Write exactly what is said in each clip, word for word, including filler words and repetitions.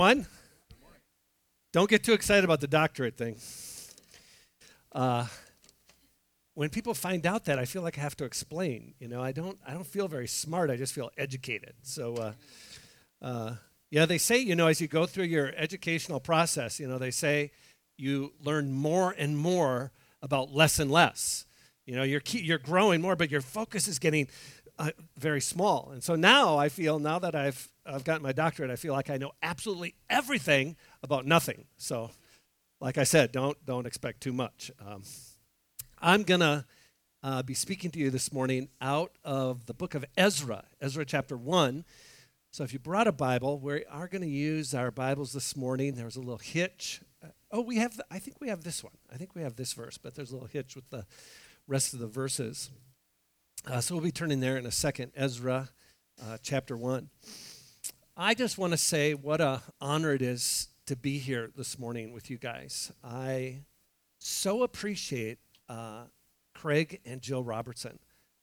One, don't get too excited about the doctorate thing. Uh, when people find out that, I feel like I have to explain. You know, I don't. I don't feel very smart. I just feel educated. So, uh, uh, yeah, they say, you know, as you go through your educational process, you know, they say you learn more and more about less and less. You know, you're key, you're growing more, but your focus is getting uh, very small. And so now I feel, now that I've I've gotten my doctorate, I feel like I know absolutely everything about nothing. So, like I said, don't don't expect too much. Um, I'm gonna uh, be speaking to you this morning out of the book of Ezra, Ezra chapter one. So if you brought a Bible, we are going to use our Bibles this morning. There was a little hitch. Uh, oh, we have. The, I think we have this one. I think we have this verse, but there's a little hitch with the rest of the verses. Uh, so we'll be turning there in a second. Ezra uh, chapter one. I just want to say what a honor it is to be here this morning with you guys. I so appreciate uh, Craig and Jill Robertson.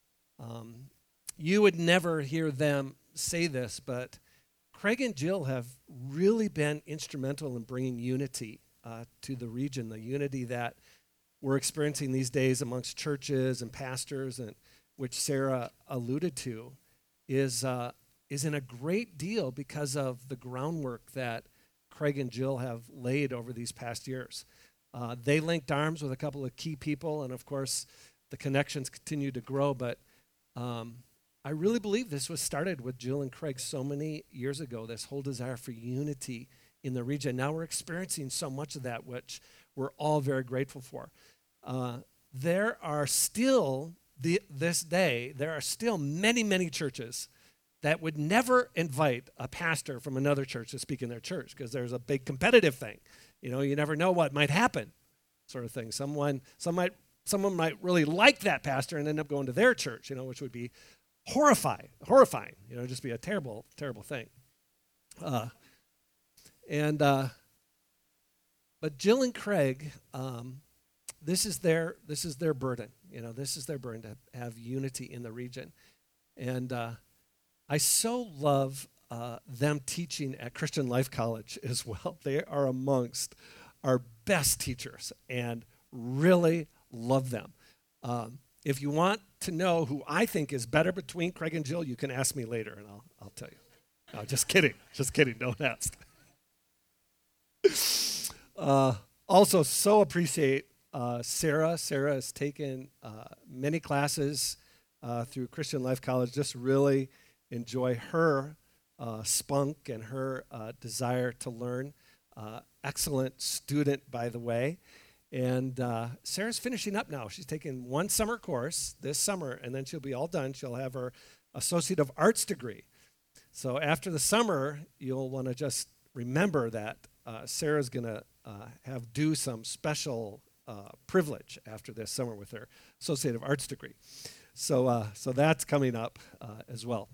Um, you would never hear them say this, but Craig and Jill have really been instrumental in bringing unity uh, to the region, the unity that we're experiencing these days amongst churches and pastors, and which Sarah alluded to, is uh, is in a great deal because of the groundwork that Craig and Jill have laid over these past years. Uh, they linked arms with a couple of key people, and of course, the connections continue to grow, but um, I really believe this was started with Jill and Craig so many years ago, this whole desire for unity in the region. Now we're experiencing so much of that, which we're all very grateful for. Uh, there are still, the, this day, there are still many, many churches that would never invite a pastor from another church to speak in their church because there's a big competitive thing. You know, you never know what might happen, sort of thing. Someone, some might, someone might really like that pastor and end up going to their church, you know, which would be horrifying, horrifying, you know, just be a terrible, terrible thing. Uh, and, uh, but Jill and Craig, um, this is their, this is their burden, you know, this is their burden to have unity in the region. And uh, I so love uh, them teaching at Christian Life College as well. They are amongst our best teachers and really love them. Um, If you want to know who I think is better between Craig and Jill, you can ask me later, and I'll I'll tell you. No, just kidding. Just kidding. Don't ask. uh, also, so appreciate uh, Sarah. Sarah has taken uh, many classes uh, through Christian Life College. Just really enjoy her uh, spunk and her uh, desire to learn. Uh, excellent student, by the way. And uh, Sarah's finishing up now. She's taking one summer course this summer, and then she'll be all done. She'll have her Associate of Arts degree. So after the summer, you'll want to just remember that uh, Sarah's going to uh, have do some special uh, privilege after this summer with her Associate of Arts degree. So, uh, so that's coming up uh, as well.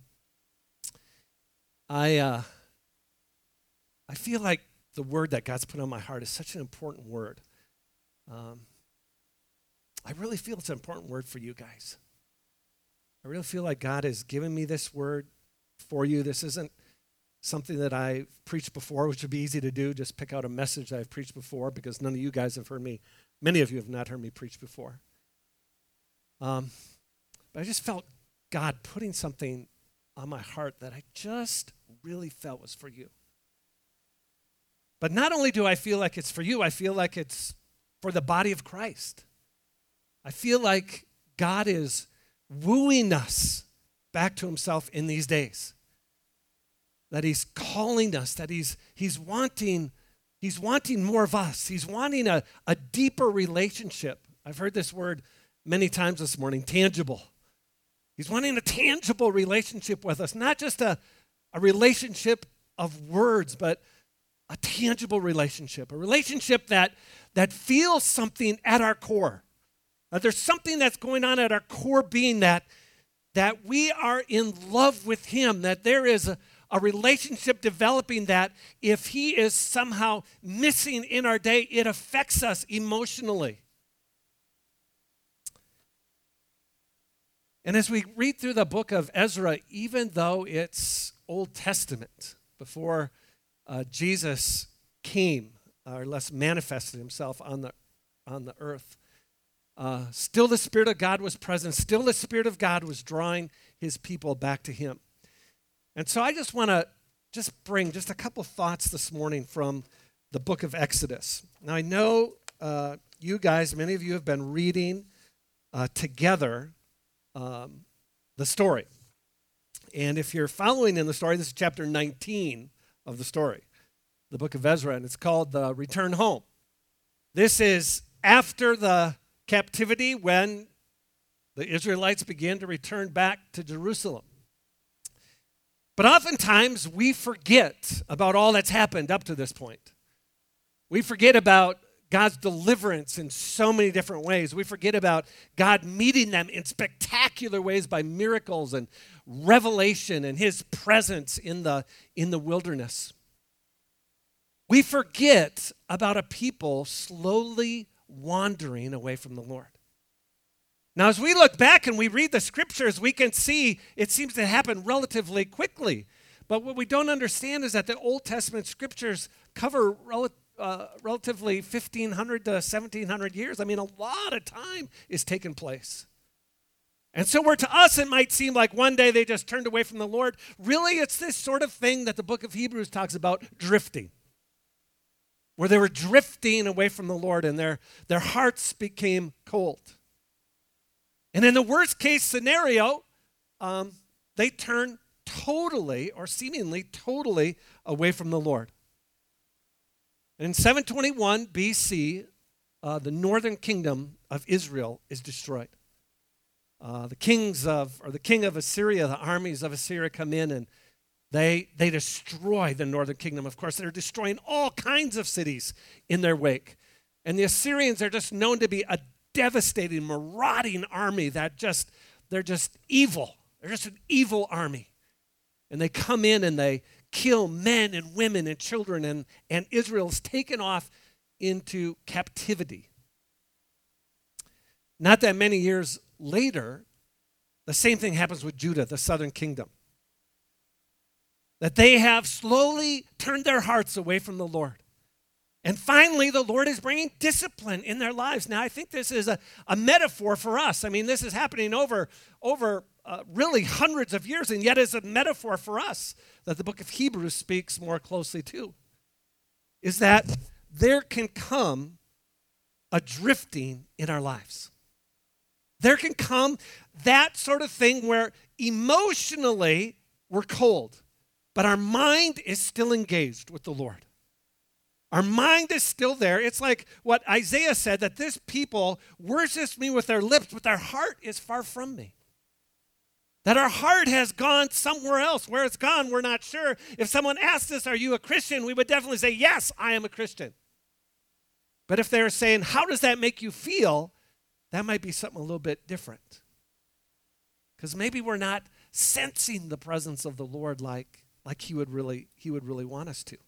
I uh, I feel like the word that God's put on my heart is such an important word. Um, I really feel it's an important word for you guys. I really feel like God has given me this word for you. This isn't something that I've preached before, which would be easy to do, just pick out a message that I've preached before, because none of you guys have heard me, many of you have not heard me preach before. Um, but I just felt God putting something on my heart that I just really felt was for you. But not only do I feel like it's for you, I feel like it's for the body of Christ. I feel like God is wooing us back to himself in these days. That he's calling us, that he's he's wanting, he's wanting more of us. He's wanting a, a deeper relationship. I've heard this word many times this morning, tangible. He's wanting a tangible relationship with us, not just a, a relationship of words, but a tangible relationship, a relationship that, that feels something at our core. Uh, there's something that's going on at our core being that, that we are in love with him, that there is a, a relationship developing that if he is somehow missing in our day, it affects us emotionally. And as we read through the book of Ezra, even though it's Old Testament, before uh, Jesus came, or less manifested himself on the, on the earth, uh, still the Spirit of God was present. Still the Spirit of God was drawing his people back to him. And so I just want to just bring just a couple thoughts this morning from the book of Exodus. Now I know uh, you guys, many of you have been reading uh, together um, the story. And if you're following in the story, this is chapter nineteen of the story, the book of Ezra, and it's called The Return Home. This is after the captivity when the Israelites began to return back to Jerusalem. But oftentimes we forget about all that's happened up to this point. We forget about God's deliverance in so many different ways. We forget about God meeting them in spectacular ways by miracles and revelation and his presence in the, in the wilderness. We forget about a people slowly wandering away from the Lord. Now, as we look back and we read the scriptures, we can see it seems to happen relatively quickly. But what we don't understand is that the Old Testament scriptures cover rel- uh, relatively fifteen hundred to seventeen hundred years. I mean, a lot of time is taking place. And so where to us it might seem like one day they just turned away from the Lord, really it's this sort of thing that the book of Hebrews talks about, drifting. Where they were drifting away from the Lord and their, their hearts became cold. And in the worst case scenario, um, they turn totally or seemingly totally away from the Lord. And in seven twenty-one B C, uh, the northern kingdom of Israel is destroyed. Uh, the kings of, or the king of Assyria, the armies of Assyria come in and they, they destroy the northern kingdom. Of course, they're destroying all kinds of cities in their wake. And the Assyrians are just known to be a devastating, marauding army that just, they're just evil. They're just an evil army. And they come in and they kill men and women and children, and, and Israel's taken off into captivity. Not that many years later, the same thing happens with Judah, the southern kingdom. That they have slowly turned their hearts away from the Lord. And finally, the Lord is bringing discipline in their lives. Now, I think this is a, a metaphor for us. I mean, this is happening over, over uh, really hundreds of years, and yet is a metaphor for us that the book of Hebrews speaks more closely to. Is that there can come a drifting in our lives. There can come that sort of thing where emotionally we're cold, but our mind is still engaged with the Lord. Our mind is still there. It's like what Isaiah said, that this people worships me with their lips, but their heart is far from me. That our heart has gone somewhere else. Where it's gone, we're not sure. If someone asked us, are you a Christian? We would definitely say, yes, I am a Christian. But if they're saying, how does that make you feel? That might be something a little bit different. Because maybe we're not sensing the presence of the Lord like, like he would really, he would really want us to.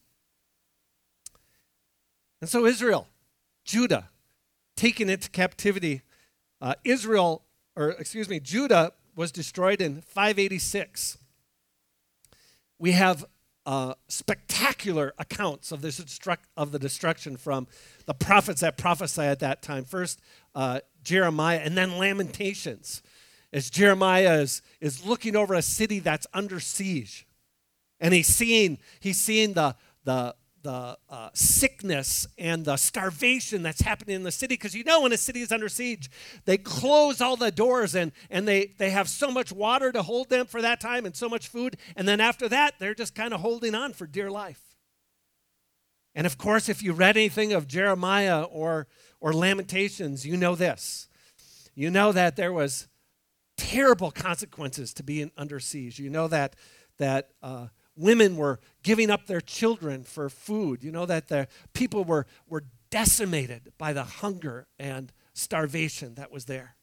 And so Israel, Judah, taken into captivity. Uh, Israel, or excuse me, Judah was destroyed in five eighty-six. We have uh, spectacular accounts of, this destruct, of the destruction from the prophets that prophesy at that time. First, uh, Jeremiah, and then Lamentations, as Jeremiah is, is looking over a city that's under siege. And he's seeing, he's seeing the, the, the uh, sickness and the starvation that's happening in the city. Because you know when a city is under siege, they close all the doors and, and they, they have so much water to hold them for that time and so much food. And then after that, they're just kind of holding on for dear life. And of course, if you read anything of Jeremiah or, or Lamentations, you know this. You know that there was terrible consequences to being under siege. You know that, that uh, women were giving up their children for food. You know that the people were, were decimated by the hunger and starvation that was there.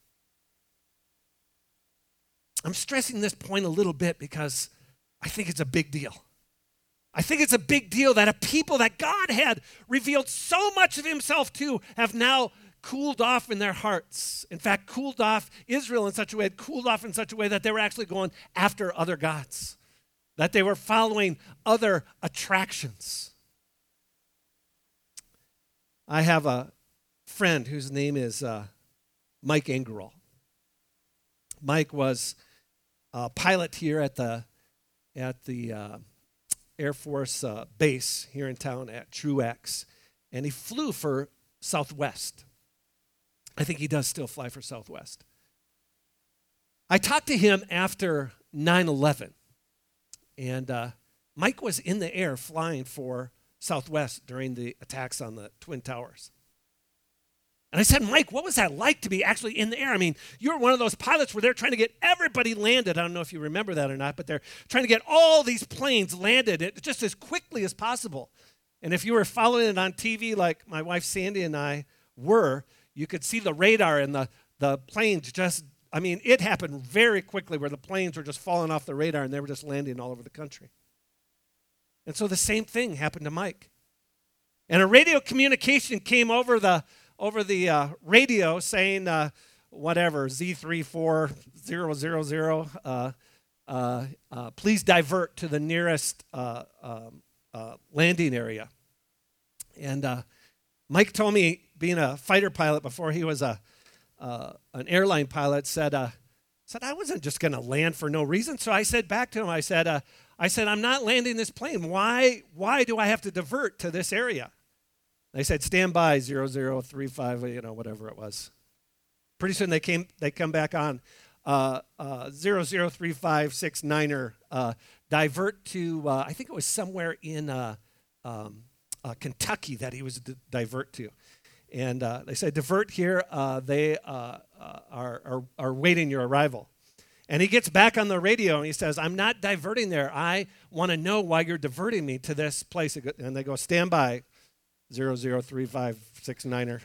I'm stressing this point a little bit because I think it's a big deal. I think it's a big deal that a people that God had revealed so much of himself to have now cooled off in their hearts. In fact, cooled off Israel in such a way, cooled off in such a way that they were actually going after other gods. that they were following other attractions. I have a friend whose name is uh, Mike Ingerol. Mike was a pilot here at the at the uh, Air Force uh, base here in town at Truex, and he flew for Southwest. I think he does still fly for Southwest. I talked to him after nine eleven, and uh, Mike was in the air flying for Southwest during the attacks on the Twin Towers. And I said, Mike, what was that like to be actually in the air? I mean, you're one of those pilots where they're trying to get everybody landed. I don't know if you remember that or not, but they're trying to get all these planes landed just as quickly as possible. And if you were following it on T V like my wife Sandy and I were, you could see the radar and the, the planes just, I mean, it happened very quickly where the planes were just falling off the radar and they were just landing all over the country. And so the same thing happened to Mike. And a radio communication came over the over the uh, radio saying uh, whatever, Z three four zero zero zero, uh, uh, uh, please divert to the nearest uh, um, uh, landing area. And uh, Mike told me, being a fighter pilot before he was a uh, an airline pilot, said, uh, said I wasn't just going to land for no reason. So I said back to him, I said, uh, I said, I'm not landing this plane. Why, why do I have to divert to this area? They said, stand by, zero zero three five, you know, whatever it was. Pretty soon they came, they come back on, uh, uh, zero zero three five six niner, uh, divert to, uh, I think it was somewhere in uh, um, uh, Kentucky that he was to divert to. And uh, they said, divert here, uh, they uh, uh, are, are, are waiting your arrival. And he gets back on the radio and he says, I'm not diverting there. I want to know why you're diverting me to this place. And they go, stand by, zero zero three five six niner.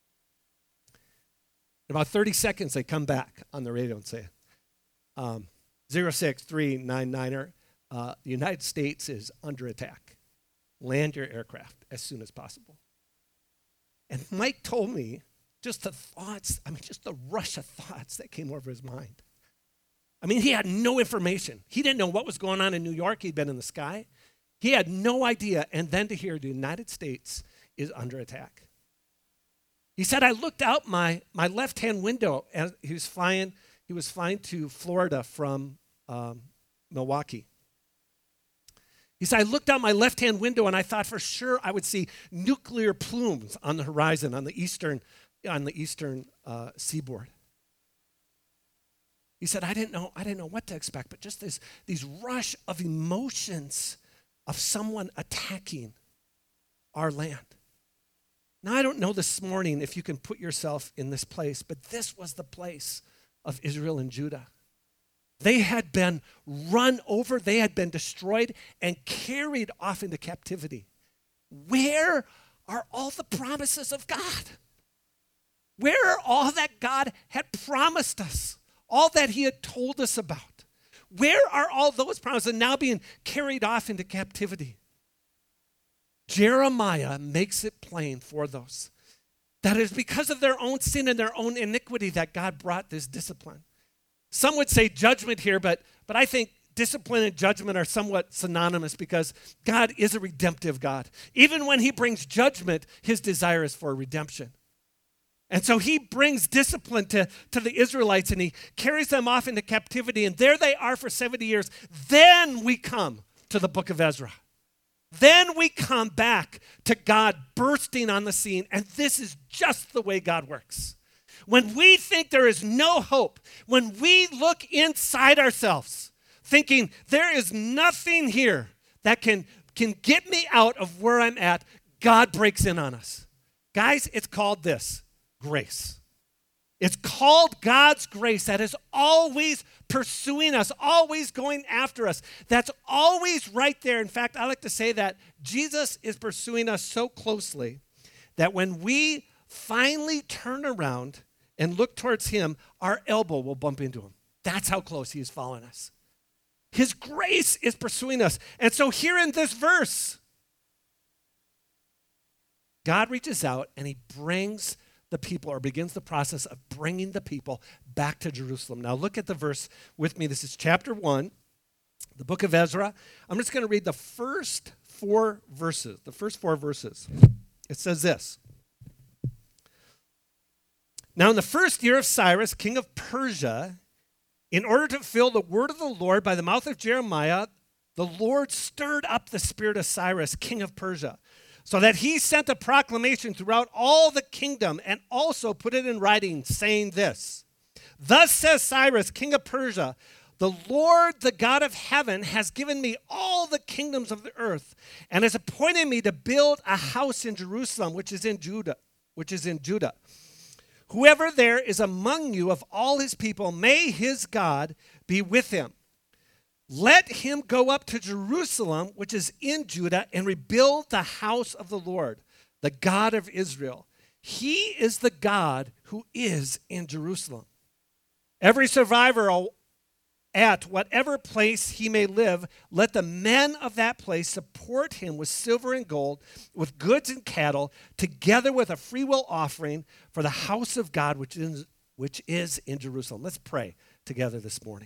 In about thirty seconds, they come back on the radio and say, um, zero six three nine niner, uh, the United States is under attack. Land your aircraft as soon as possible. And Mike told me just the thoughts, I mean, just the rush of thoughts that came over his mind. I mean, he had no information. He didn't know what was going on in New York. He'd been in the sky. He had no idea. And then to hear the United States is under attack. He said, I looked out my, my left-hand window as he was flying, he was flying to Florida from um, Milwaukee. He said, I looked out my left-hand window and I thought for sure I would see nuclear plumes on the horizon on the eastern, on the eastern uh, seaboard. He said, I didn't know, I didn't know what to expect, but just this, these rush of emotions of someone attacking our land. Now, I don't know this morning if you can put yourself in this place, but this was the place of Israel and Judah. They had been run over, they had been destroyed and carried off into captivity. Where are all the promises of God? Where are all that God had promised us? All that he had told us about? Where are all those promises now being carried off into captivity? Jeremiah makes it plain for those that it is because of their own sin and their own iniquity that God brought this discipline. Some would say judgment here, but, but I think discipline and judgment are somewhat synonymous because God is a redemptive God. Even when he brings judgment, his desire is for redemption. And so he brings discipline to, to the Israelites and he carries them off into captivity. And there they are for seventy years. Then we come to the book of Ezra. Then we come back to God bursting on the scene. And this is just the way God works. When we think there is no hope, when we look inside ourselves thinking there is nothing here that can, can get me out of where I'm at, God breaks in on us. Guys, it's called this. Grace. It's called God's grace that is always pursuing us, always going after us. That's always right there. In fact, I like to say that Jesus is pursuing us so closely that when we finally turn around and look towards him, our elbow will bump into him. That's how close he is following us. His grace is pursuing us. And so here in this verse, God reaches out and he brings the people, or begins the process of bringing the people back to Jerusalem. Now look at the verse with me. This is chapter one, the book of Ezra. I'm just going to read the first four verses. The first four verses. It says this. Now in the first year of Cyrus, king of Persia, in order to fulfill the word of the Lord by the mouth of Jeremiah, the Lord stirred up the spirit of Cyrus, king of Persia, so that he sent a proclamation throughout all the kingdom and also put it in writing, saying this. Thus says Cyrus, king of Persia, the Lord, the God of heaven, has given me all the kingdoms of the earth and has appointed me to build a house in Jerusalem, which is in Judah, which is in Judah. Whoever there is among you of all his people, may his God be with him. Let him go up to Jerusalem, which is in Judah, and rebuild the house of the Lord, the God of Israel. He is the God who is in Jerusalem. Every survivor at whatever place he may live, let the men of that place support him with silver and gold, with goods and cattle, together with a freewill offering for the house of God, which is, which is in Jerusalem. Let's pray together this morning.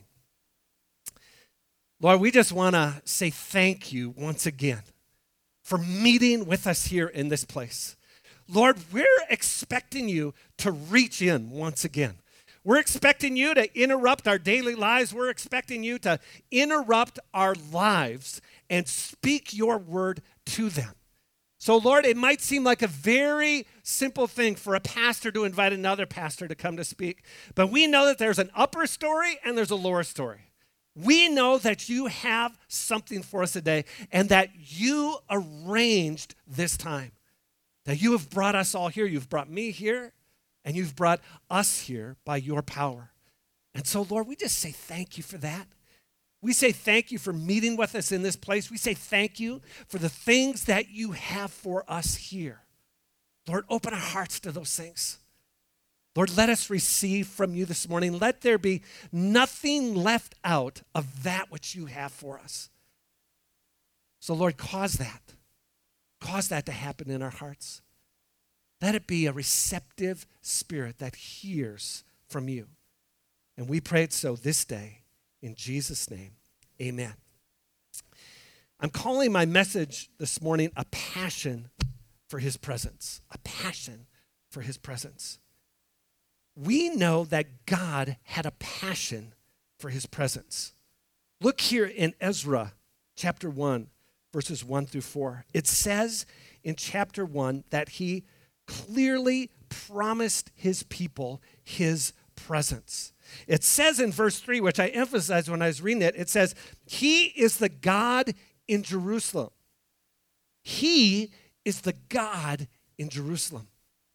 Lord, we just want to say thank you once again for meeting with us here in this place. Lord, we're expecting you to reach in once again. We're expecting you to interrupt our daily lives. We're expecting you to interrupt our lives and speak your word to them. So, Lord, it might seem like a very simple thing for a pastor to invite another pastor to come to speak, but we know that there's an upper story and there's a lower story. We know that you have something for us today and that you arranged this time, that you have brought us all here. You've brought me here. And you've brought us here by your power. And so, Lord, we just say thank you for that. We say thank you for meeting with us in this place. We say thank you for the things that you have for us here. Lord, open our hearts to those things. Lord, let us receive from you this morning. Let there be nothing left out of that which you have for us. So, Lord, cause that. Cause that to happen in our hearts. Let it be a receptive spirit that hears from you. And we pray it so this day. In Jesus' name, amen. I'm calling my message this morning a passion for his presence. A passion for his presence. We know that God had a passion for his presence. Look here in Ezra chapter one, verses one through four. It says in chapter one that he clearly promised his people his presence. It says in verse three, which I emphasized when I was reading it, it says, he is the God in Jerusalem. He is the God in Jerusalem.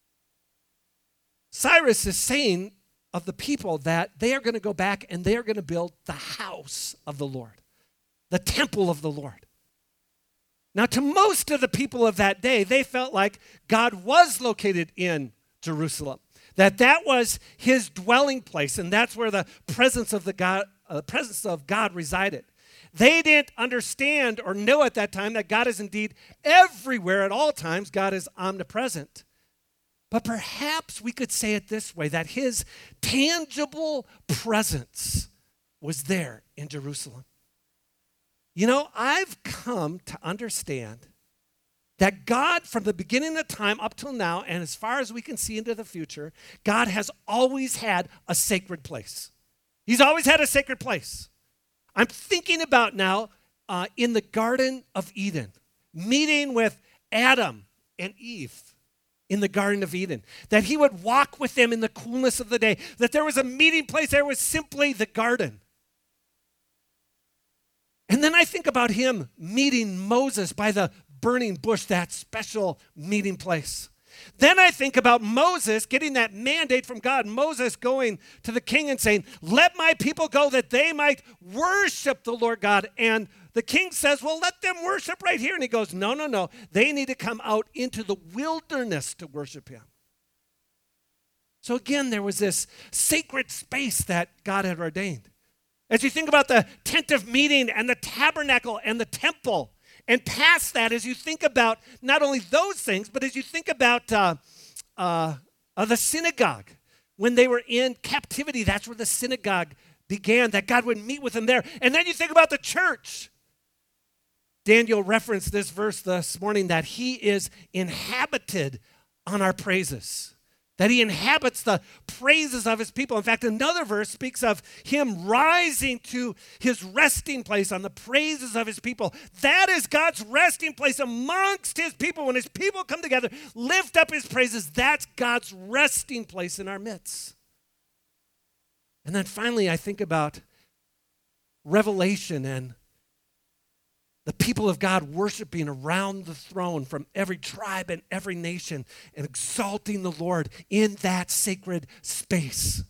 Cyrus is saying of the people that they are going to go back and they are going to build the house of the Lord, the temple of the Lord. Now, to most of the people of that day, they felt like God was located in Jerusalem, that that was his dwelling place, and that's where the presence of the God, uh, presence of God resided. They didn't understand or know at that time that God is indeed everywhere at all times. God is omnipresent. But perhaps we could say it this way, that his tangible presence was there in Jerusalem. You know, I've come to understand that God, from the beginning of time up till now, and as far as we can see into the future, God has always had a sacred place. He's always had a sacred place. I'm thinking about now uh, in the Garden of Eden, meeting with Adam and Eve in the Garden of Eden, that he would walk with them in the coolness of the day, that there was a meeting place, there was simply the garden. And then I think about him meeting Moses by the burning bush, that special meeting place. Then I think about Moses getting that mandate from God, Moses going to the king and saying, let my people go that they might worship the Lord God. And the king says, well, let them worship right here. And he goes, no, no, no. They need to come out into the wilderness to worship him. So again, there was this sacred space that God had ordained. As you think about the tent of meeting and the tabernacle and the temple, and past that, as you think about not only those things, but as you think about uh, uh, uh, the synagogue, when they were in captivity, that's where the synagogue began, that God would meet with them there. And then you think about the church. Daniel referenced this verse this morning, that he is inhabited on our praises, that he inhabits the praises of his people. In fact, another verse speaks of him rising to his resting place on the praises of his people. That is God's resting place amongst his people. When his people come together, lift up his praises, that's God's resting place in our midst. And then finally, I think about Revelation and the people of God worshiping around the throne from every tribe and every nation and exalting the Lord in that sacred space.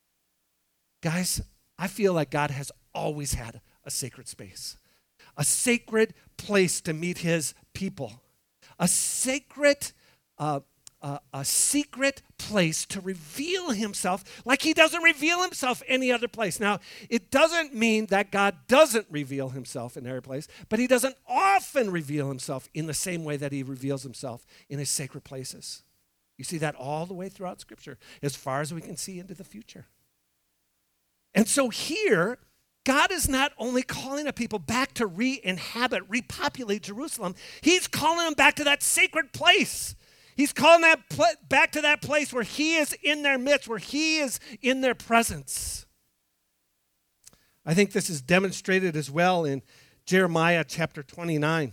Guys, I feel like God has always had a sacred space, a sacred place to meet his people, a sacred uh, Uh, a secret place to reveal himself like he doesn't reveal himself any other place. Now, it doesn't mean that God doesn't reveal himself in every place, but he doesn't often reveal himself in the same way that he reveals himself in his sacred places. You see that all the way throughout Scripture, as far as we can see into the future. And so here, God is not only calling a people back to re-inhabit, repopulate Jerusalem, he's calling them back to that sacred place. He's calling that pl- back to that place where he is in their midst, where he is in their presence. I think this is demonstrated as well in Jeremiah chapter twenty-nine.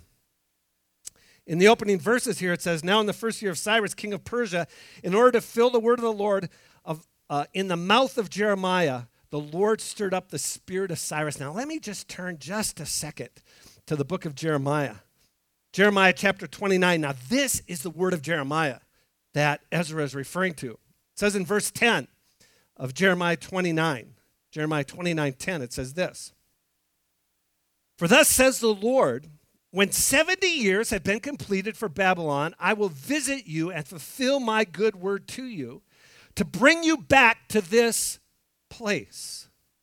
In the opening verses here, it says, "Now in the first year of Cyrus, king of Persia, in order to fill the word of the Lord of, uh, in the mouth of Jeremiah, the Lord stirred up the spirit of Cyrus." Now let me just turn just a second to the book of Jeremiah. Jeremiah chapter twenty-nine. Now, this is the word of Jeremiah that Ezra is referring to. It says in verse ten of Jeremiah twenty-nine, Jeremiah twenty-nine ten, it says this: "For thus says the Lord, when seventy years have been completed for Babylon, I will visit you and fulfill my good word to you, to bring you back to this place.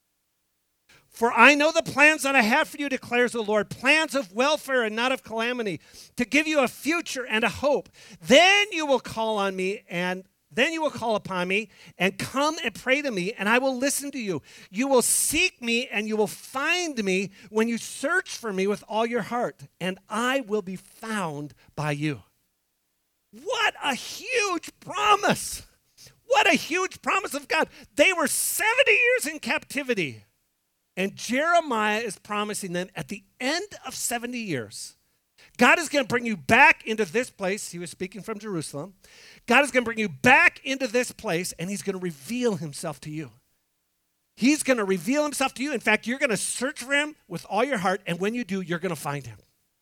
For I know the plans that I have for you, declares the Lord, plans of welfare and not of calamity, to give you a future and a hope. Then you will call on me, and then you will call upon me, and come and pray to me, and I will listen to you. You will seek me, and you will find me when you search for me with all your heart, and I will be found by you." What a huge promise! What a huge promise of God. They were seventy years in captivity. And Jeremiah is promising them at the end of seventy years, God is going to bring you back into this place. He was speaking from Jerusalem. God is going to bring you back into this place, and he's going to reveal himself to you. He's going to reveal himself to you. In fact, you're going to search for him with all your heart, and when you do, you're going to find him.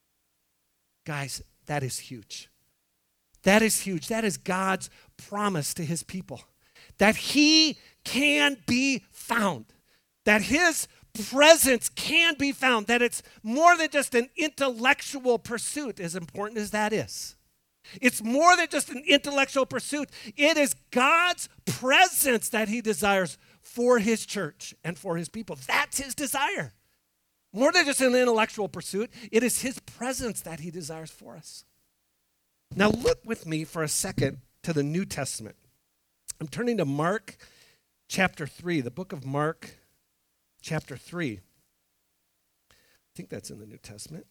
Guys, that is huge. That is huge. That is God's promise to his people, that he can be found, that his presence can be found, that it's more than just an intellectual pursuit, as important as that is. It's more than just an intellectual pursuit. It is God's presence that he desires for his church and for his people. That's his desire. More than just an intellectual pursuit, it is his presence that he desires for us. Now look with me for a second to the New Testament. I'm turning to Mark chapter three, the book of Mark chapter three. I think that's in the New Testament.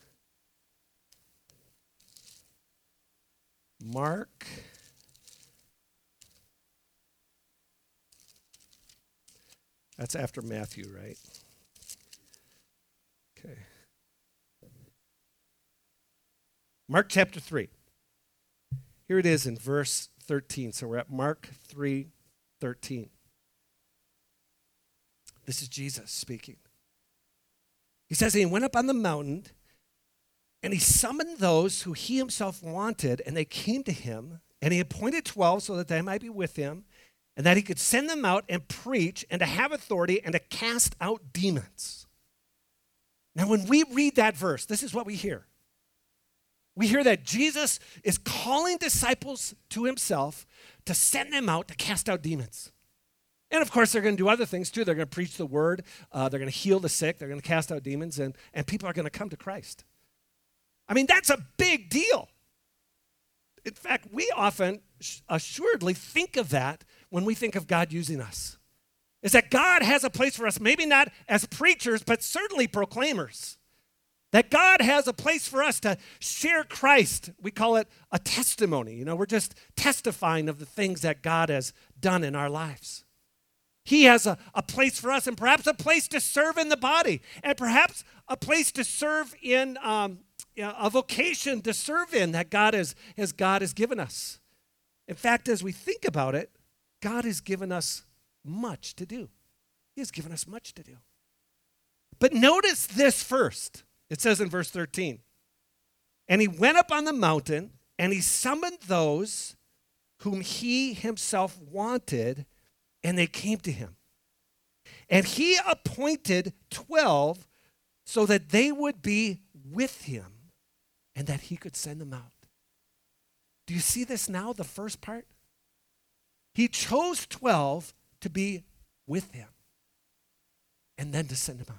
Mark. That's after Matthew, right? Okay. Mark chapter three. Here it is in verse thirteen. So we're at Mark three thirteen. This is Jesus speaking. He says, he went up on the mountain, and he summoned those who he himself wanted, and they came to him, and he appointed twelve so that they might be with him, and that he could send them out and preach, and to have authority, and to cast out demons. Now, when we read that verse, this is what we hear. We hear that Jesus is calling disciples to himself to send them out to cast out demons. And of course, they're going to do other things too. They're going to preach the word. Uh, they're going to heal the sick. They're going to cast out demons. And, and people are going to come to Christ. I mean, that's a big deal. In fact, we often assuredly think of that when we think of God using us. is that God has a place for us, maybe not as preachers, but certainly proclaimers. That God has a place for us to share Christ. We call it a testimony. You know, we're just testifying of the things that God has done in our lives. He has a, a place for us, and perhaps a place to serve in the body, and perhaps a place to serve in um, you know, a vocation to serve in that God has, has God has given us. In fact, as we think about it, God has given us much to do. He has given us much to do. But notice this first. It says in verse thirteen, and he went up on the mountain, and he summoned those whom he himself wanted, and they came to him. And he appointed twelve so that they would be with him and that he could send them out. Do you see this now, the first part? He chose twelve to be with him and then to send them out.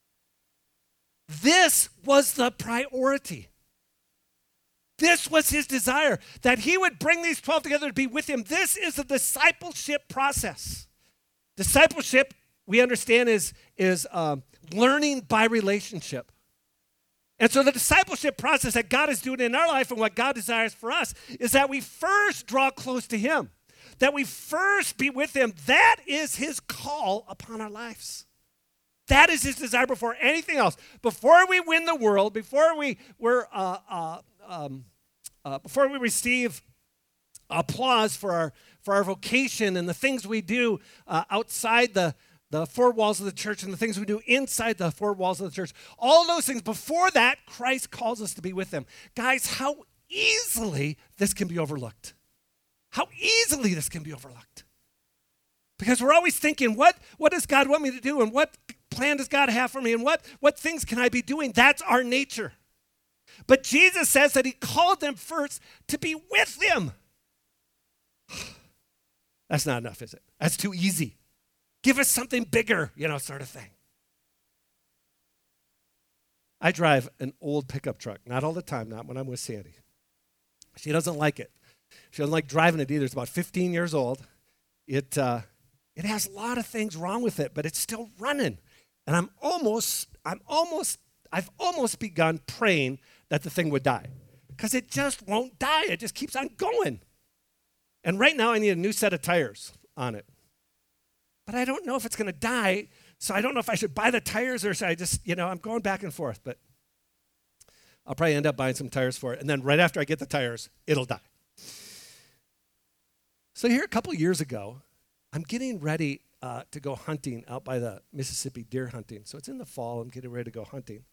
This was the priority. This was his desire, that he would bring these twelve together to be with him. This is a discipleship process. Discipleship, we understand, is, is um, learning by relationship. And so the discipleship process that God is doing in our life and what God desires for us is that we first draw close to him, that we first be with him. That is his call upon our lives. That is his desire before anything else. Before we win the world, before we we're, uh, uh, um, uh, before we receive applause for our for our vocation and the things we do uh, outside the the four walls of the church and the things we do inside the four walls of the church, all those things. Before that, Christ calls us to be with him. Guys, how easily this can be overlooked. How easily this can be overlooked. Because we're always thinking, what what does God want me to do, and what plan does God have for me, and what, what things can I be doing? That's our nature. But Jesus says that he called them first to be with him. That's not enough, is it? That's too easy. Give us something bigger, you know, sort of thing. I drive an old pickup truck, not all the time, not when I'm with Sandy. She doesn't like it. She doesn't like driving it either. It's about fifteen years old. It, uh, it has a lot of things wrong with it, but it's still running. And I'm almost, I'm almost, I've almost begun praying that the thing would die. Because it just won't die. It just keeps on going. And right now I need a new set of tires on it. But I don't know if it's going to die, so I don't know if I should buy the tires or should I just, you know, I'm going back and forth. But I'll probably end up buying some tires for it. And then right after I get the tires, it'll die. So here a couple years ago, I'm getting ready Uh, to go hunting out by the Mississippi, deer hunting. So it's in the fall. I'm getting ready to go hunting.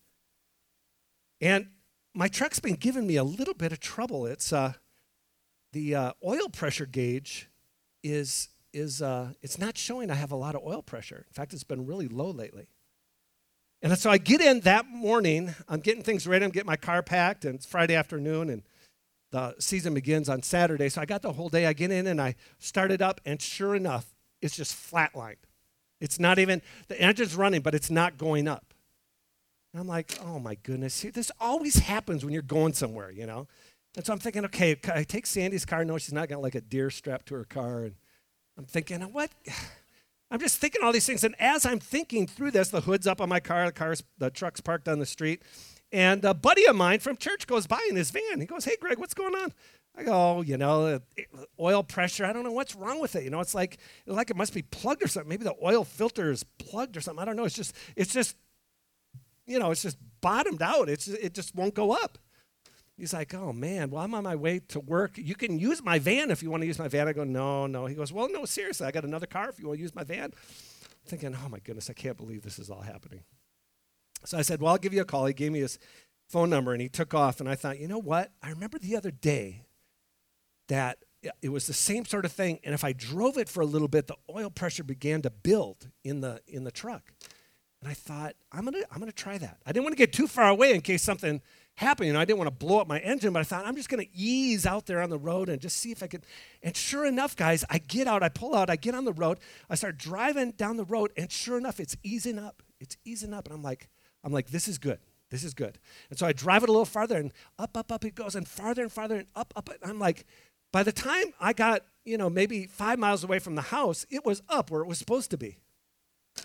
And my truck's been giving me a little bit of trouble. It's uh, the uh, oil pressure gauge is, is uh, it's not showing I have a lot of oil pressure. In fact, it's been really low lately. And so I get in that morning. I'm getting things ready. I'm getting my car packed, and it's Friday afternoon, and the season begins on Saturday. So I got the whole day. I get in, and I start it up, and sure enough, it's just flatlined. It's not even, the engine's running, but it's not going up. And I'm like, oh my goodness, this always happens when you're going somewhere, you know? And so I'm thinking, okay, I take Sandy's car. No, she's not got like a deer strapped to her car. And I'm thinking, what? I'm just thinking all these things. And as I'm thinking through this, the hood's up on my car, the car's, the truck's parked on the street. And a buddy of mine from church goes by in his van. He goes, hey, Greg, what's going on? I go, oh, you know, oil pressure. I don't know what's wrong with it. You know, it's like, it's like it must be plugged or something. Maybe the oil filter is plugged or something. I don't know. It's just, it's just, you know, it's just bottomed out. It's, it just won't go up. He's like, oh man, well, I'm on my way to work. You can use my van if you want to use my van. I go, no, no. He goes, well, no, seriously, I got another car if you want to use my van. I'm thinking, oh my goodness, I can't believe this is all happening. So I said, well, I'll give you a call. He gave me his phone number and he took off. And I thought, you know what? I remember the other day that it was the same sort of thing, and if I drove it for a little bit, the oil pressure began to build in the in the truck. And I thought, I'm gonna I'm gonna try that. I didn't want to get too far away in case something happened. You know, I didn't want to blow up my engine, but I thought I'm just gonna ease out there on the road and just see if I could. And sure enough, guys, I get out, I pull out, I get on the road, I start driving down the road, and sure enough, it's easing up. It's easing up, and I'm like, I'm like, this is good. This is good. And so I drive it a little farther, and up, up, up it goes, and farther and farther, and up, up. And I'm like, by the time I got, you know, maybe five miles away from the house, it was up where it was supposed to be.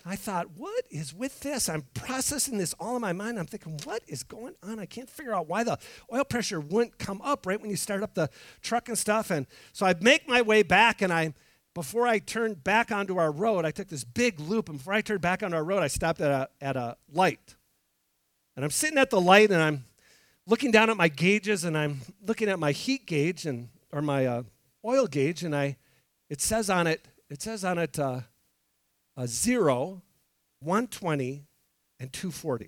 I thought, what is with this? I'm processing this all in my mind. I'm thinking, what is going on? I can't figure out why the oil pressure wouldn't come up right when you start up the truck and stuff. And so I make my way back, and I, before I turned back onto our road, I took this big loop, and before I turned back onto our road, I stopped at a, at a light. And I'm sitting at the light, and I'm looking down at my gauges, and I'm looking at my heat gauge, and or my uh, oil gauge, and I, it says on it, it says on it, uh, a zero, one twenty, and two forty.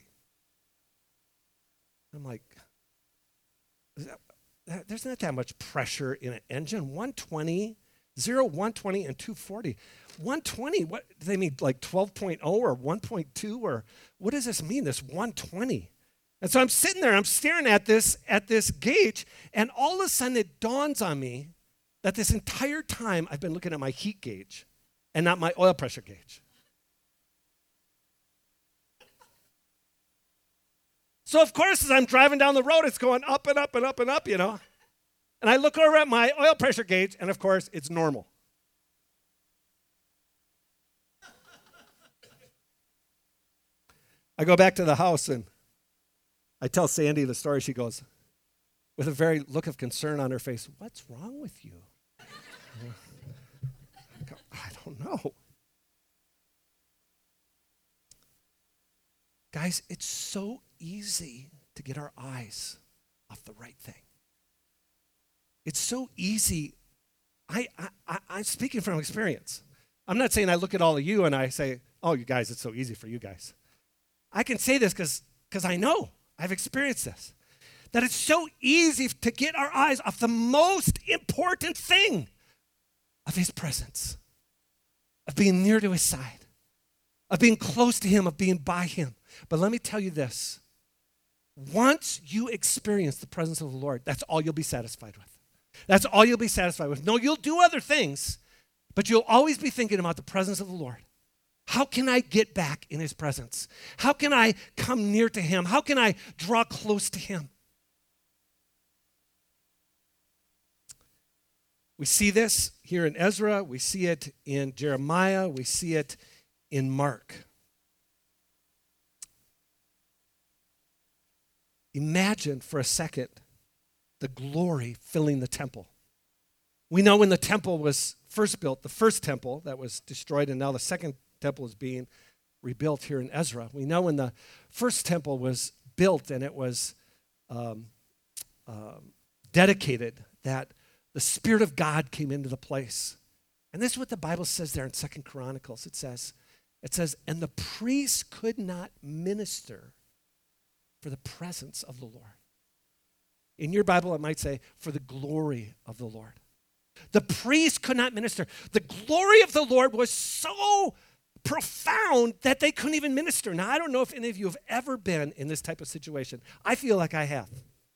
I'm like, is that, that, there's not that much pressure in an engine. one twenty, zero, one twenty, and two forty. one twenty, what do they mean, like twelve point oh or one point two, or what does this mean, this one twenty? And so I'm sitting there, I'm staring at this, at this gauge, and all of a sudden it dawns on me that this entire time I've been looking at my heat gauge and not my oil pressure gauge. So of course, as I'm driving down the road, it's going up and up and up and up, you know. And I look over at my oil pressure gauge, and of course, it's normal. I go back to the house, and I tell Sandy the story. She goes, with a very look of concern on her face, what's wrong with you? I go, I don't know. Guys, it's so easy to get our eyes off the right thing. It's so easy. I, I, I, I'm speaking from experience. I'm not saying I look at all of you and I say, oh, you guys, it's so easy for you guys. I can say this because because I know. I've experienced this. That it's so easy to get our eyes off the most important thing of his presence, of being near to his side, of being close to him, of being by him. But let me tell you this. Once you experience the presence of the Lord, that's all you'll be satisfied with. That's all you'll be satisfied with. No, you'll do other things, but you'll always be thinking about the presence of the Lord. How can I get back in his presence? How can I come near to him? How can I draw close to him? We see this here in Ezra. We see it in Jeremiah. We see it in Mark. Imagine for a second the glory filling the temple. We know when the temple was first built, the first temple that was destroyed, and now the second temple is being rebuilt here in Ezra. We know when the first temple was built and it was um, um, dedicated, that the Spirit of God came into the place. And this is what the Bible says there in Second Chronicles. It says, it says, and the priests could not minister for the presence of the Lord. In your Bible, it might say, for the glory of the Lord. The priest could not minister. The glory of the Lord was so profound that they couldn't even minister. Now, I don't know if any of you have ever been in this type of situation. I feel like I have.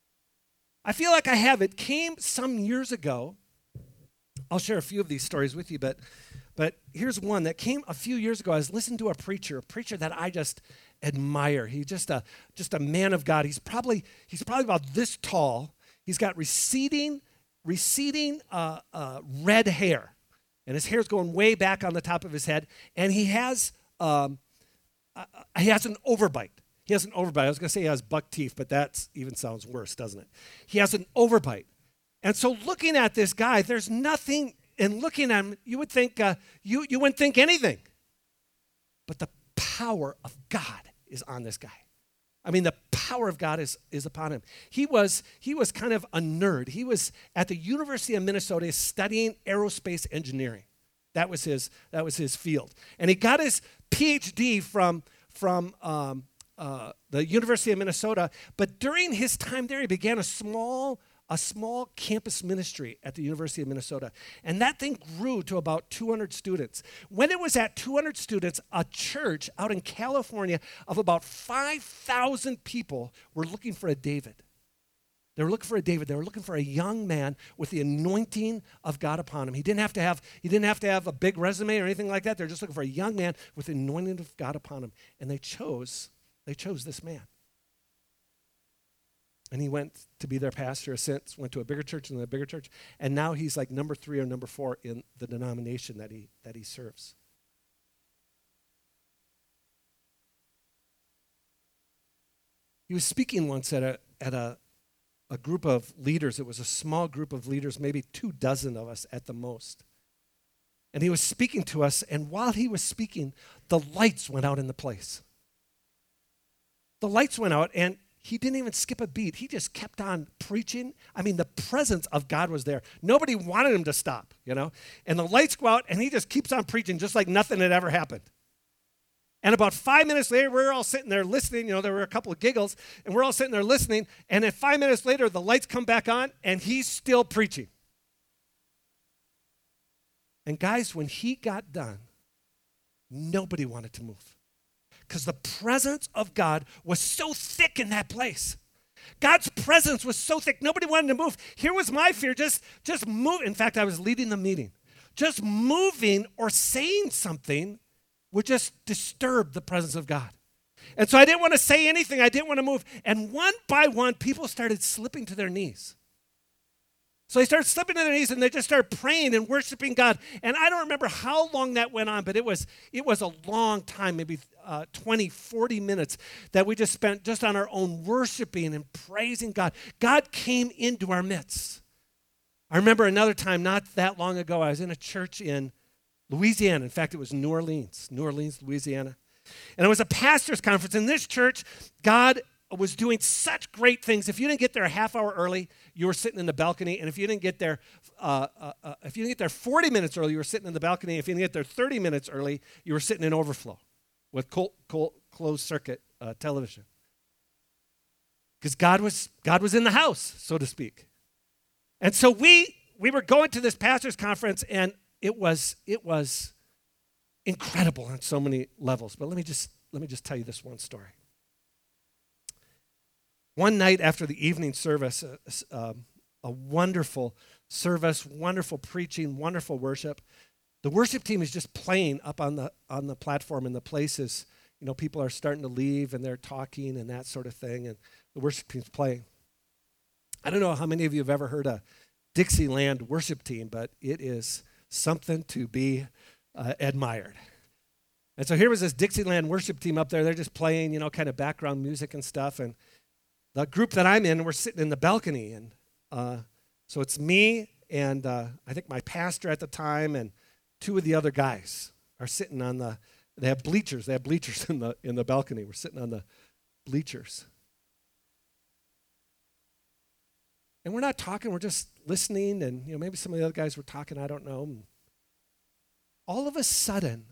I feel like I have. It came some years ago. I'll share a few of these stories with you, but but here's one that came a few years ago. I was listening to a preacher, a preacher that I just admire. He's just a just a man of God. He's probably he's probably about this tall. He's got receding receding uh, uh, red hair. And his hair's going way back on the top of his head. And he has um, uh, he has an overbite. He has an overbite. I was going to say he has buck teeth, but that even sounds worse, doesn't it? He has an overbite. And so looking at this guy, there's nothing, and looking at him, you would think, uh, you, you wouldn't think anything. But the power of God is on this guy. I mean, the power of God is, is upon him. He was, he was kind of a nerd. He was at the University of Minnesota studying aerospace engineering. That was his, that was his field. And he got his P H D from, from um, uh, the University of Minnesota. But during his time there, he began a small a small campus ministry at the University of Minnesota. And that thing grew to about two hundred students. When it was at two hundred students, a church out in California of about five thousand people were looking for a David. They were looking for a David. They were looking for a young man with the anointing of God upon him. He didn't have to have, he didn't have to have a big resume or anything like that. They're just looking for a young man with the anointing of God upon him. And they chose, they chose this man. And he went to be their pastor since, went to a bigger church and then a bigger church. And now he's like number three or number four in the denomination that he that he serves. He was speaking once at a at a, a group of leaders. It was a small group of leaders, maybe two dozen of us at the most. And he was speaking to us, and while he was speaking, the lights went out in the place. The lights went out, and he didn't even skip a beat. He just kept on preaching. I mean, the presence of God was there. Nobody wanted him to stop, you know. And the lights go out, and he just keeps on preaching just like nothing had ever happened. And about five minutes later, we're all sitting there listening. You know, there were a couple of giggles, and we're all sitting there listening. And then five minutes later, the lights come back on, and he's still preaching. And guys, when he got done, nobody wanted to move because the presence of God was so thick in that place. God's presence was so thick, nobody wanted to move. Here was my fear, just, just move. In fact, I was leading the meeting. Just moving or saying something would just disturb the presence of God. And so I didn't want to say anything. I didn't want to move. And one by one, people started slipping to their knees. So they started slipping to their knees, and they just started praying and worshiping God. And I don't remember how long that went on, but it was it was a long time, maybe uh, twenty, forty minutes that we just spent just on our own worshiping and praising God. God came into our midst. I remember another time not that long ago, I was in a church in Louisiana. In fact, it was New Orleans, New Orleans, Louisiana. And it was a pastor's conference. In this church, God was doing such great things. If you didn't get there a half hour early, you were sitting in the balcony. And if you didn't get there, uh, uh, uh, if you didn't get there forty minutes early, you were sitting in the balcony. If you didn't get there thirty minutes early, you were sitting in overflow with cold, cold, closed circuit uh, television. Because God was God was in the house, so to speak. And so we we were going to this pastor's conference, and it was it was incredible on so many levels. But let me just let me just tell you this one story. One night after the evening service, uh, um, a wonderful service, wonderful preaching, wonderful worship. The worship team is just playing up on the on the platform in the places. You know, people are starting to leave and they're talking and that sort of thing, and the worship team's playing. I don't know how many of you have ever heard a Dixieland worship team, but it is something to be uh, admired. And so here was this Dixieland worship team up there. They're just playing, you know, kind of background music and stuff, and the group that I'm in, we're sitting in the balcony, and uh, so it's me and uh, I think my pastor at the time and two of the other guys are sitting on the. They have bleachers. They have bleachers in the in the balcony. We're sitting on the bleachers, and we're not talking. We're just listening, and you know maybe some of the other guys were talking. I don't know. And all of a sudden,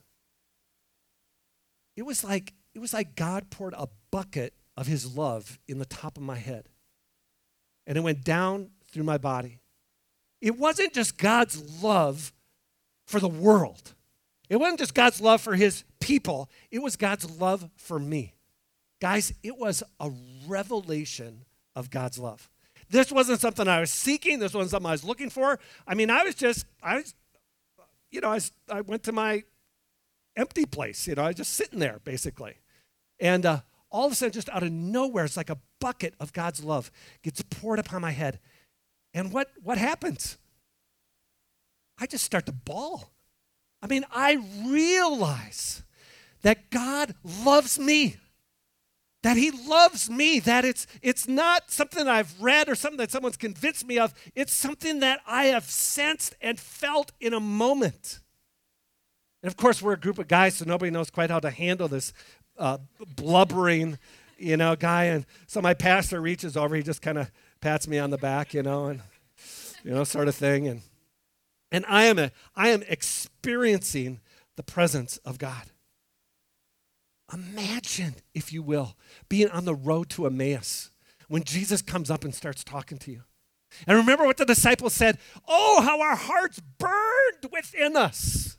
it was like it was like God poured a bucket of his love in the top of my head. And it went down through my body. It wasn't just God's love for the world. It wasn't just God's love for his people. It was God's love for me. Guys, it was a revelation of God's love. This wasn't something I was seeking. This wasn't something I was looking for. I mean, I was just, I was, you know, I, was, I went to my empty place. You know, I was just sitting there, basically. And uh, all of a sudden, just out of nowhere, it's like a bucket of God's love gets poured upon my head. And what, what happens? I just start to bawl. I mean, I realize that God loves me, that he loves me, that it's, it's not something I've read or something that someone's convinced me of. It's something that I have sensed and felt in a moment. And of course, we're a group of guys, so nobody knows quite how to handle this Uh, blubbering, you know, guy. And so my pastor reaches over, he just kind of pats me on the back, you know, and, you know, sort of thing. And and I am a, I am experiencing the presence of God. Imagine, if you will, being on the road to Emmaus when Jesus comes up and starts talking to you. And remember what the disciples said, oh, how our hearts burned within us.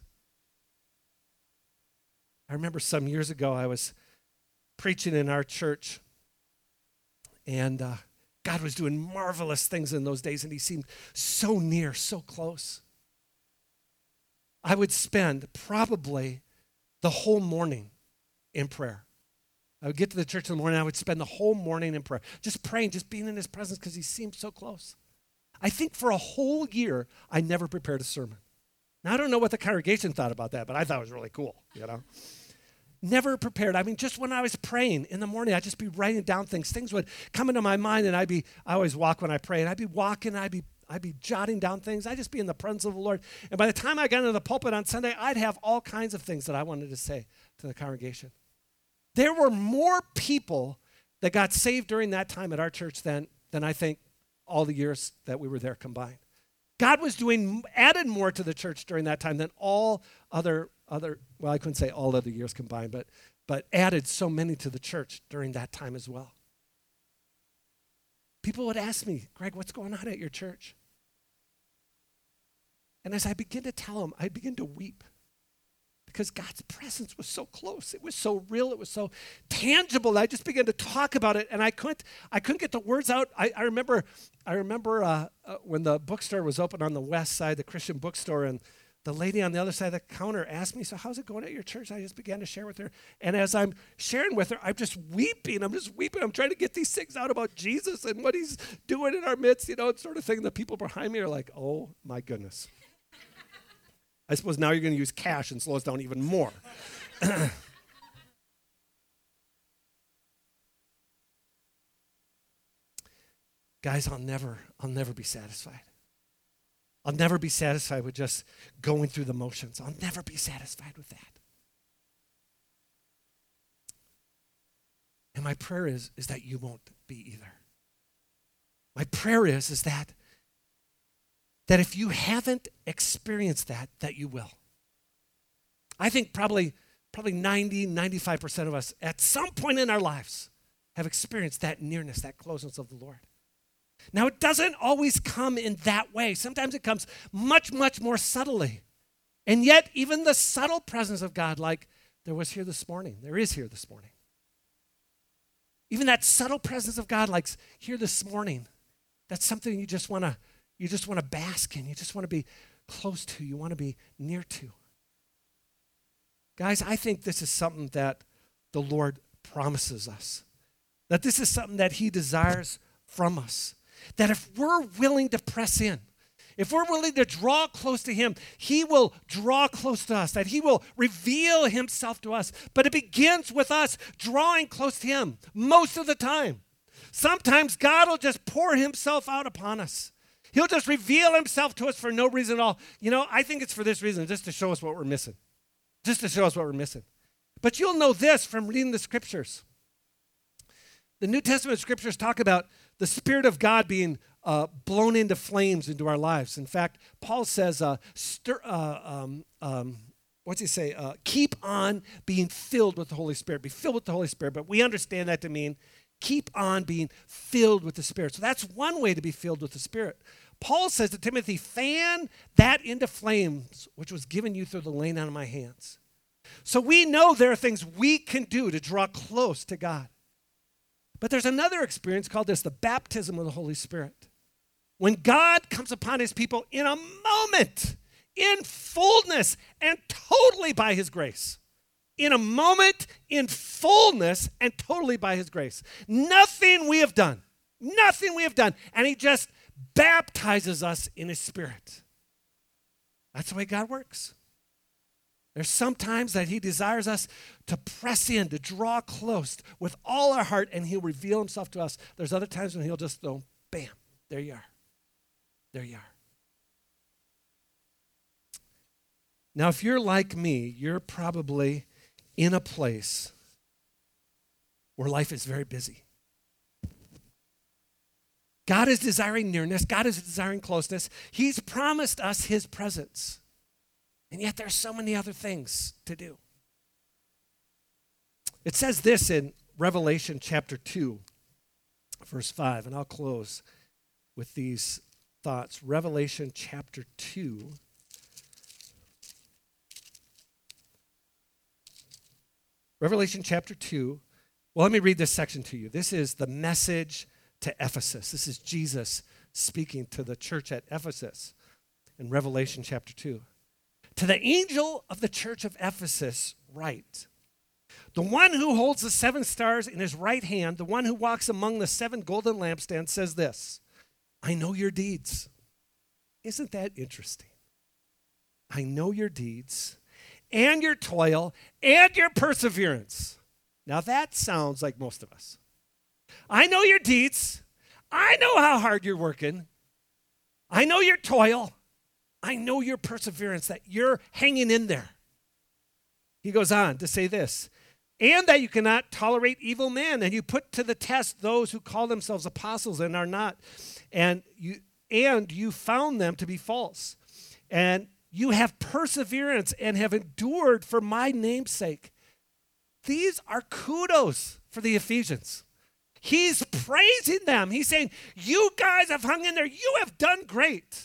I remember some years ago I was preaching in our church, and uh, God was doing marvelous things in those days, and he seemed so near, so close. I would spend probably the whole morning in prayer. I would get to the church in the morning, I would spend the whole morning in prayer, just praying, just being in his presence because he seemed so close. I think for a whole year, I never prepared a sermon. Now, I don't know what the congregation thought about that, but I thought it was really cool, you know. Never prepared. I mean, just when I was praying in the morning, I'd just be writing down things. Things would come into my mind, and I'd be, I always walk when I pray, and I'd be walking, I'd be I'd be jotting down things. I'd just be in the presence of the Lord. And by the time I got into the pulpit on Sunday, I'd have all kinds of things that I wanted to say to the congregation. There were more people that got saved during that time at our church than, than I think all the years that we were there combined. God was doing, added more to the church during that time than all other, other well, I couldn't say all other years combined, but, but added so many to the church during that time as well. People would ask me, Greg, what's going on at your church? And as I begin to tell them, I begin to weep because God's presence was so close. It was so real. It was so tangible. I just began to talk about it, and I couldn't. I couldn't get the words out. I, I remember. I remember uh, uh, when the bookstore was open on the west side, the Christian bookstore, and the lady on the other side of the counter asked me, "So how's it going at your church?" I just began to share with her, and as I'm sharing with her, I'm just weeping. I'm just weeping. I'm trying to get these things out about Jesus and what He's doing in our midst, you know, sort of thing. The people behind me are like, "Oh my goodness." I suppose now you're going to use cash and slow us down even more. Guys, I'll never, I'll never be satisfied. I'll never be satisfied with just going through the motions. I'll never be satisfied with that. And my prayer is, is that you won't be either. My prayer is, is that that if you haven't experienced that, that you will. I think probably, probably ninety, ninety-five percent of us at some point in our lives have experienced that nearness, that closeness of the Lord. Now, it doesn't always come in that way. Sometimes it comes much, much more subtly. And yet, even the subtle presence of God, like there was here this morning, there is here this morning. Even that subtle presence of God, like here this morning, that's something you just want to You just want to bask in. You just want to be close to. You want to be near to. Guys, I think this is something that the Lord promises us. That this is something that He desires from us. That if we're willing to press in, if we're willing to draw close to Him, He will draw close to us, that He will reveal Himself to us. But it begins with us drawing close to Him most of the time. Sometimes God will just pour Himself out upon us. He'll just reveal Himself to us for no reason at all. You know, I think it's for this reason, just to show us what we're missing. Just to show us what we're missing. But you'll know this from reading the Scriptures. The New Testament Scriptures talk about the Spirit of God being uh, blown into flames into our lives. In fact, Paul says, uh, stir, uh, um, um, what's he say? Uh, keep on being filled with the Holy Spirit. Be filled with the Holy Spirit. But we understand that to mean keep on being filled with the Spirit. So that's one way to be filled with the Spirit. Paul says to Timothy, fan that into flames, which was given you through the laying on of my hands. So we know there are things we can do to draw close to God. But there's another experience called this, the baptism of the Holy Spirit. When God comes upon His people in a moment, in fullness, and totally by His grace. In a moment, in fullness, and totally by His grace. Nothing we have done. Nothing we have done. And He just baptizes us in His Spirit. That's the way God works. There's some times that He desires us to press in, to draw close with all our heart, and He'll reveal Himself to us. There's other times when He'll just go, bam, there you are. There you are. Now, if you're like me, you're probably in a place where life is very busy. God is desiring nearness. God is desiring closeness. He's promised us His presence. And yet there's so many other things to do. It says this in Revelation chapter two, verse five, and I'll close with these thoughts. Revelation chapter two. Revelation chapter two. Well, let me read this section to you. This is the message to Ephesus. This is Jesus speaking to the church at Ephesus in Revelation chapter two. To the angel of the church of Ephesus write, the one who holds the seven stars in his right hand, the one who walks among the seven golden lampstands says this, I know your deeds. Isn't that interesting? I know your deeds, and your toil and your perseverance. Now that sounds like most of us. I know your deeds. I know how hard you're working. I know your toil. I know your perseverance, that you're hanging in there. He goes on to say this, and that you cannot tolerate evil men, and you put to the test those who call themselves apostles and are not, and you and you found them to be false. And you have perseverance and have endured for my name's sake. These are kudos for the Ephesians. He's praising them. He's saying, you guys have hung in there. You have done great.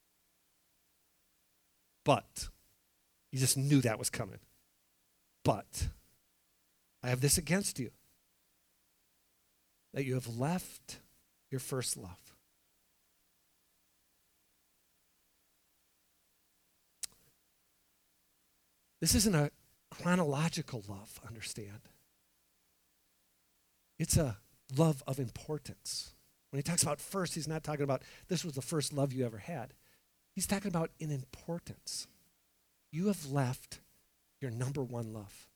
But, he just knew that was coming. But, I have this against you, that you have left your first love. This isn't a chronological love, understand. It's a love of importance. When he talks about first, he's not talking about this was the first love you ever had. He's talking about in importance. You have left your number one love.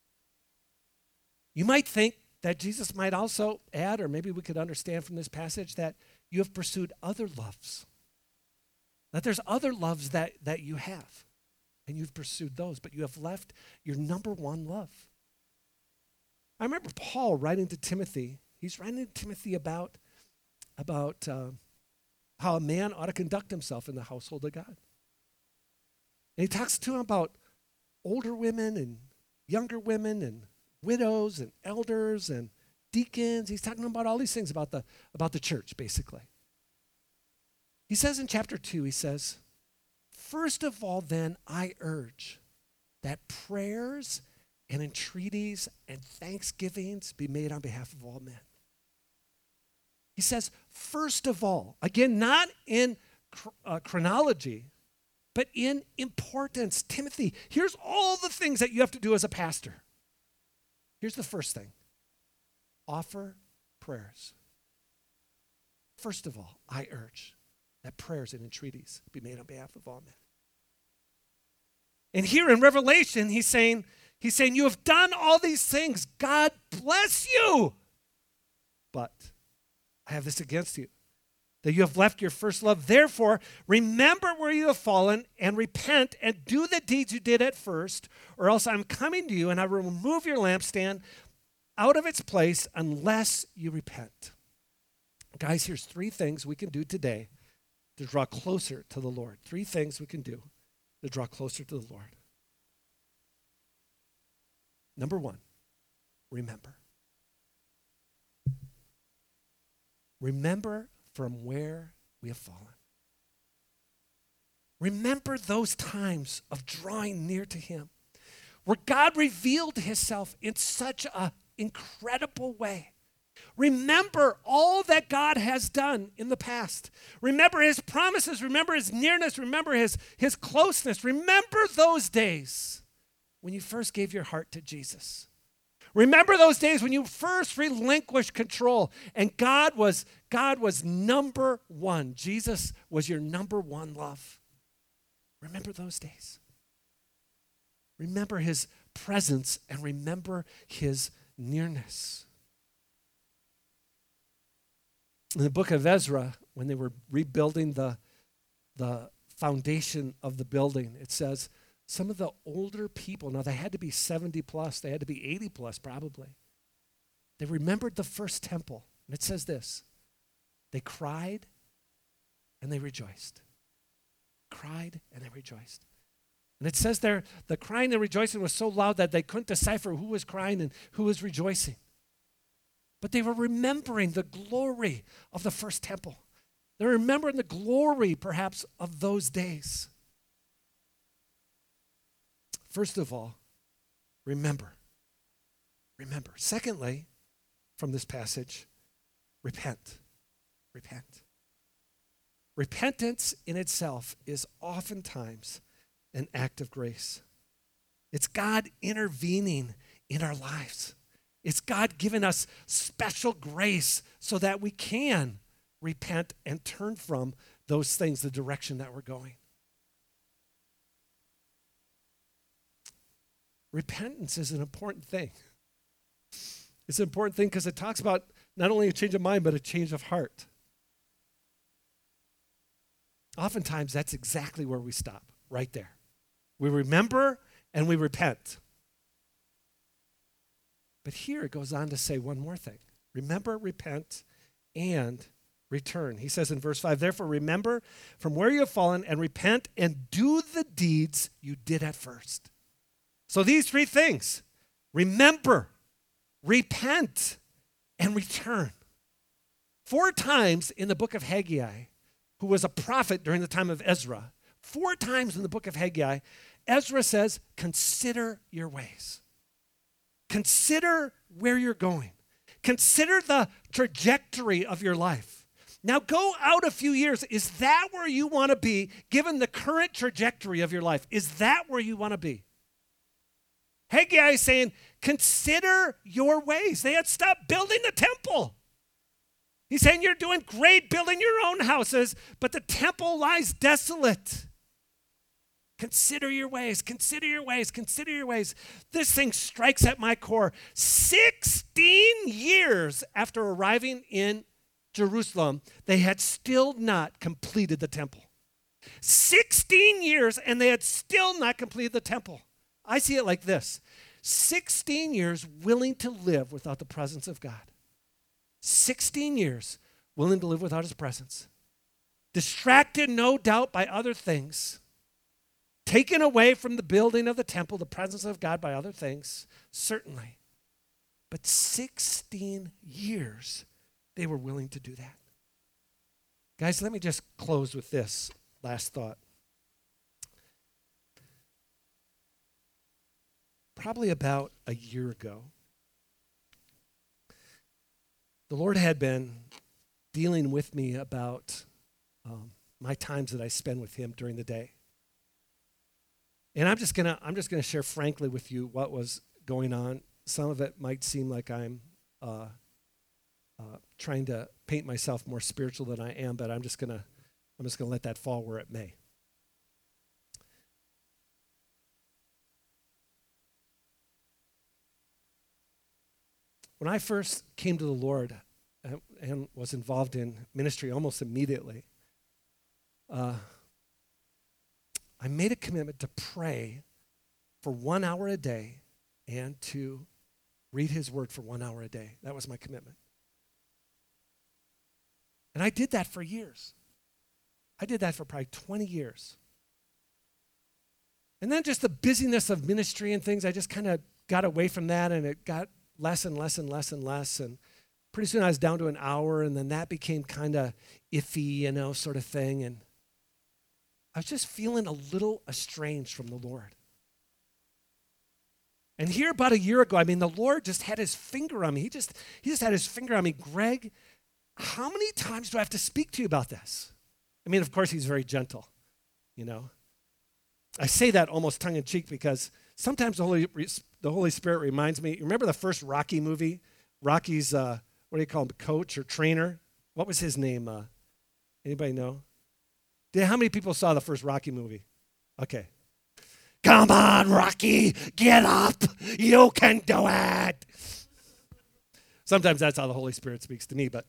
You might think that Jesus might also add, or maybe we could understand from this passage, that you have pursued other loves. That there's other loves that, that you have, and you've pursued those, but you have left your number one love. I remember Paul writing to Timothy. He's writing to Timothy about, about uh, how a man ought to conduct himself in the household of God. And he talks to him about older women and younger women and widows and elders and deacons. He's talking about all these things about the, about the church, basically. He says in chapter two, he says, first of all, then, I urge that prayers and entreaties and thanksgivings be made on behalf of all men. He says, first of all, again, not in uh, chronology, but in importance. Timothy, here's all the things that you have to do as a pastor. Here's the first thing. Offer prayers. First of all, I urge that prayers and entreaties be made on behalf of all men. And here in Revelation, he's saying, he's saying, you have done all these things. God bless you. But I have this against you, that you have left your first love. Therefore, remember where you have fallen and repent and do the deeds you did at first, or else I'm coming to you and I will remove your lampstand out of its place unless you repent. Guys, here's three things we can do today to draw closer to the Lord. Three things we can do to draw closer to the Lord. Number one, remember. Remember from where we have fallen. Remember those times of drawing near to him, where God revealed himself in such an incredible way. Remember all that God has done in the past. Remember his promises. Remember his nearness. Remember his, his closeness. Remember those days when you first gave your heart to Jesus. Remember those days when you first relinquished control and God was, God was number one. Jesus was your number one love. Remember those days. Remember his presence and remember his nearness. In the book of Ezra, when they were rebuilding the, the foundation of the building, it says some of the older people, now they had to be seventy plus, they had to be eighty plus probably. They remembered the first temple. And it says this, they cried and they rejoiced. Cried and they rejoiced. And it says there, the crying and rejoicing was so loud that they couldn't decipher who was crying and who was rejoicing. But they were remembering the glory of the first temple. They're remembering the glory, perhaps, of those days. First of all, remember. Remember. Secondly, from this passage, repent. Repent. Repentance in itself is oftentimes an act of grace. It's God intervening in our lives. It's God giving us special grace so that we can repent and turn from those things, the direction that we're going. repentance is an important thing. It's an important thing because it talks about not only a change of mind, but a change of heart. Oftentimes, that's exactly where we stop, right there. We remember and we repent. But here it goes on to say one more thing. Remember, repent, and return. He says in verse five, therefore remember from where you have fallen and repent and do the deeds you did at first. So these three things, remember, repent, and return. Four times in the book of Haggai, who was a prophet during the time of Ezra, four times in the book of Haggai, Ezra says, consider your ways. Consider where you're going. Consider the trajectory of your life. Now go out a few years. Is that where you want to be, given the current trajectory of your life? Is that where you want to be? Haggai is saying, consider your ways. They had stopped building the temple. He's saying you're doing great building your own houses, but the temple lies desolate. Consider your ways, consider your ways, consider your ways. This thing strikes at my core. sixteen years after arriving in Jerusalem, they had still not completed the temple. sixteen years, and they had still not completed the temple. I see it like this. sixteen years willing to live without the presence of God. sixteen years willing to live without his presence. Distracted, no doubt, by other things. Taken away from the building of the temple, the presence of God by other things, certainly. But sixteen years, they were willing to do that. Guys, let me just close with this last thought. Probably about a year ago, the Lord had been dealing with me about um, my times that I spend with him during the day. And I'm just gonna I'm just gonna share frankly with you what was going on. Some of it might seem like I'm uh, uh, trying to paint myself more spiritual than I am, but I'm just gonna I'm just gonna let that fall where it may. When I first came to the Lord and, and was involved in ministry almost immediately, uh, I made a commitment to pray for one hour a day and to read his word for one hour a day. That was my commitment. And I did that for years. I did that for probably twenty years. And then just the busyness of ministry and things, I just kind of got away from that, and it got less and less and less and less. And pretty soon I was down to an hour, and then that became kind of iffy, you know, sort of thing. And I was just feeling a little estranged from the Lord. And here about a year ago, I mean, the Lord just had his finger on me. He just, he just had his finger on me. Greg, how many times do I have to speak to you about this? I mean, of course, he's very gentle, you know. I say that almost tongue-in-cheek because sometimes the Holy, the Holy Spirit reminds me, you remember the first Rocky movie? Rocky's, uh, what do you call him, coach or trainer? What was his name? Uh, anybody know? Did, how many people saw the first Rocky movie? Okay. Come on, Rocky, get up. You can do it. Sometimes that's how the Holy Spirit speaks to me, but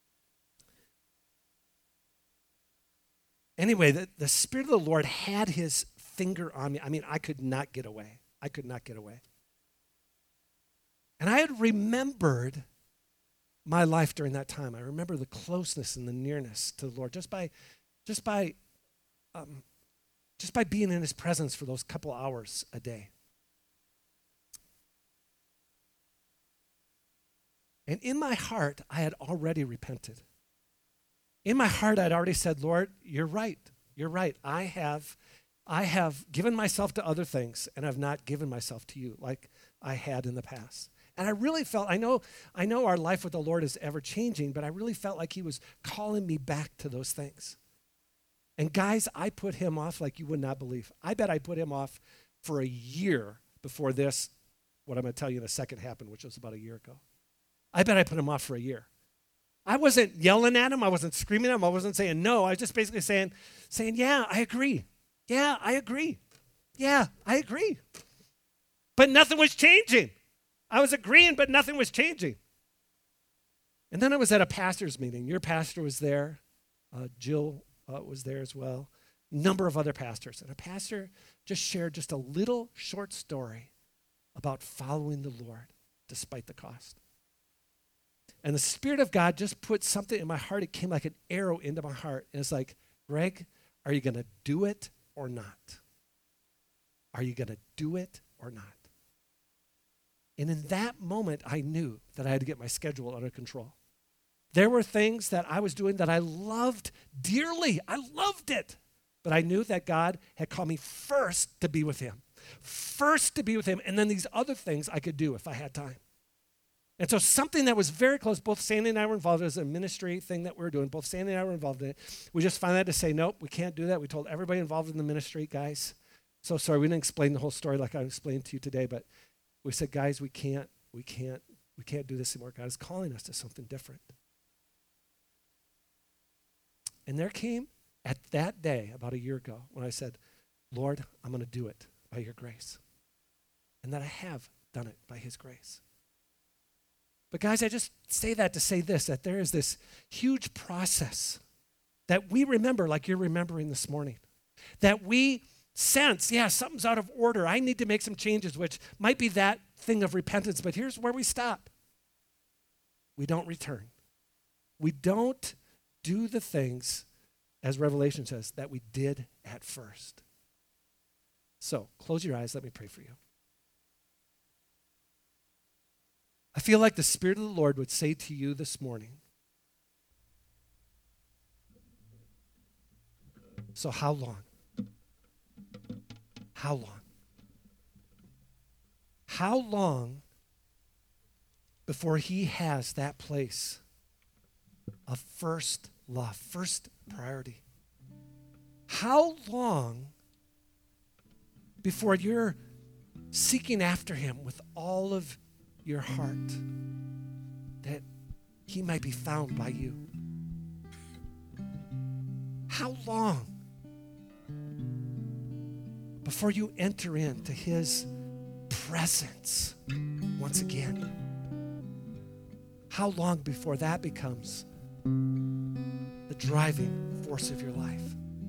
anyway, the, the Spirit of the Lord had his finger on me. I mean, I could not get away. I could not get away. And I had remembered my life during that time. I remember the closeness and the nearness to the Lord just by Just by, um, just by being in his presence for those couple hours a day. And in my heart, I had already repented. In my heart, I'd already said, Lord, you're right. You're right. I have, I have given myself to other things, and I've not given myself to you like I had in the past. And I really felt, I know, I know our life with the Lord is ever changing, but I really felt like he was calling me back to those things. And guys, I put him off like you would not believe. I bet I put him off for a year before this, what I'm going to tell you in a second, happened, which was about a year ago. I bet I put him off for a year. I wasn't yelling at him. I wasn't screaming at him. I wasn't saying no. I was just basically saying, saying, yeah, I agree. Yeah, I agree. Yeah, I agree. But nothing was changing. I was agreeing, but nothing was changing. And then I was at a pastor's meeting. Your pastor was there. Uh, Jill uh, was there as well. A number of other pastors. And a pastor just shared just a little short story about following the Lord despite the cost. And the Spirit of God just put something in my heart. It came like an arrow into my heart. And it's like, Greg, are you going to do it or not? Are you going to do it or not? And in that moment, I knew that I had to get my schedule under control. There were things that I was doing that I loved dearly. I loved it. But I knew that God had called me first to be with him. First to be with him. And then these other things I could do if I had time. And so something that was very close, both Sandy and I were involved in, it was a ministry thing that we were doing. Both Sandy and I were involved in it. We just finally had to say, nope, we can't do that. We told everybody involved in the ministry, guys, so sorry, we didn't explain the whole story like I explained to you today, but we said, guys, we can't, we can't, we can't do this anymore. God is calling us to something different. And there came at that day, about a year ago, when I said, Lord, I'm going to do it by your grace. And that I have done it by his grace. But guys, I just say that to say this, that there is this huge process that we remember like you're remembering this morning. That we sense, yeah, something's out of order. I need to make some changes, which might be that thing of repentance. But here's where we stop. We don't return. We don't do the things, as Revelation says, that we did at first. So close your eyes. Let me pray for you. I feel like the Spirit of the Lord would say to you this morning, so how long? How long? How long before he has that place of first love, first priority? How long before you're seeking after him with all of your heart that he might be found by you? How long before you enter into his presence once again? How long before that becomes the driving force of your life?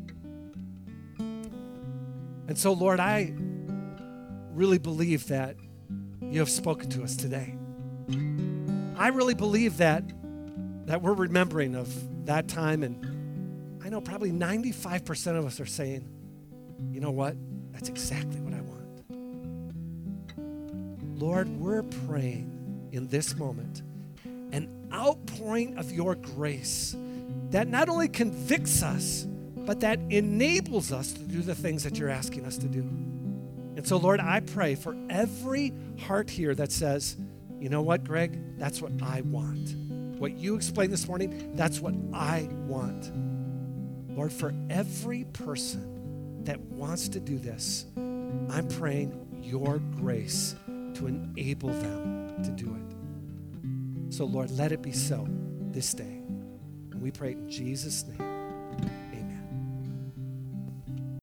And so, Lord, I really believe that you have spoken to us today. I really believe that that we're remembering of that time, and I know probably ninety-five percent of us are saying, you know what? That's exactly what I want. Lord, we're praying in this moment an outpouring of your grace that not only convicts us, but that enables us to do the things that you're asking us to do. And so, Lord, I pray for every heart here that says, you know what, Greg, that's what I want. What you explained this morning, that's what I want. Lord, for every person that wants to do this, I'm praying your grace to enable them to do it. So, Lord, let it be so this day. And we pray in Jesus' name.